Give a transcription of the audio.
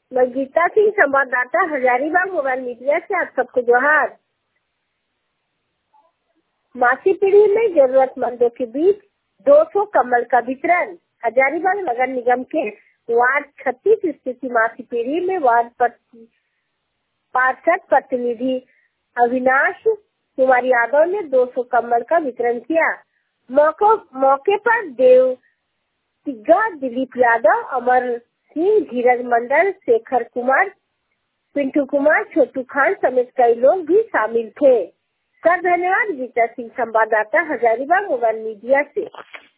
मैं गीता सिंह, संवाददाता Hazaribagh mobile media से आप सबको जोहार। मासी पीढ़ी में जरूरतमंदों के बीच 200 कम्बल का वितरण। हजारीबाग नगर निगम के वार्ड 36 स्थित मासी पीढ़ी में वार्ड पार्षद प्रतिनिधि अविनाश कुमार यादव ने 200 कम्बल का वितरण किया। मौके पर देव तिग्गा, दिलीप यादव, अमर सिंह, धीरज मंडल, शेखर कुमार, पिंटू कुमार, छोटू खान समेत कई लोग भी शामिल थे। सर धन्यवाद। गीता सिंह, संवाददाता हजारीबाग मोबाइल मीडिया से।